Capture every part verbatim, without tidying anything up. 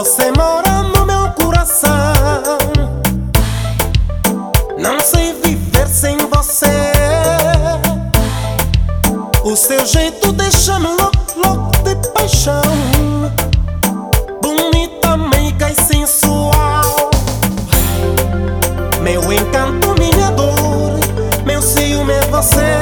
Você mora no meu coração. Não sei viver sem você. O seu jeito deixa-me louco, louco de paixão. Bonita, meiga e sensual. Meu encanto, minha dor, meu ciúme é você.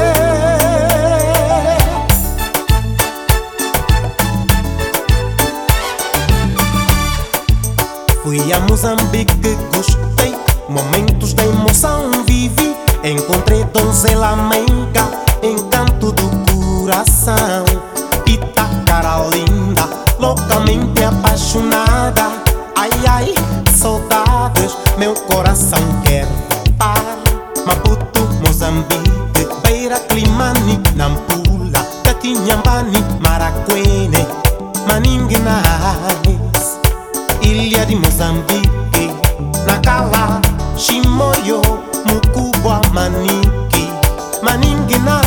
Fui a Moçambique, gostei, momentos de emoção vivi. Encontrei donzela meiga, encanto do coração. Pita, cara linda, loucamente apaixonada. Ai, ai, saudades, meu coração quer voltar. Maputo, Moçambique, Beira, Climane, Nampula, Taquinhambane, Maracuene, Maninguinais, Ilha de Moçambique, Nacala, Chimoio, Mucubwa, Manique, Maninguinais.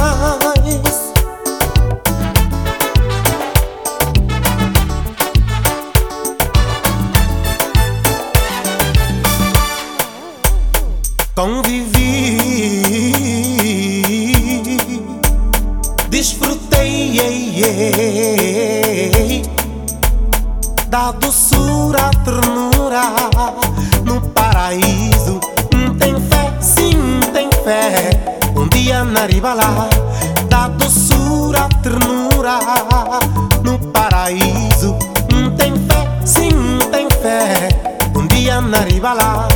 Convivi, desfrutei ei, ei, da doçura, ternura no paraíso. Tem fé, sim, tem fé, um dia na ribalá. Da doçura, ternura no paraíso. Tem fé, sim, tem fé, um dia na ribalá.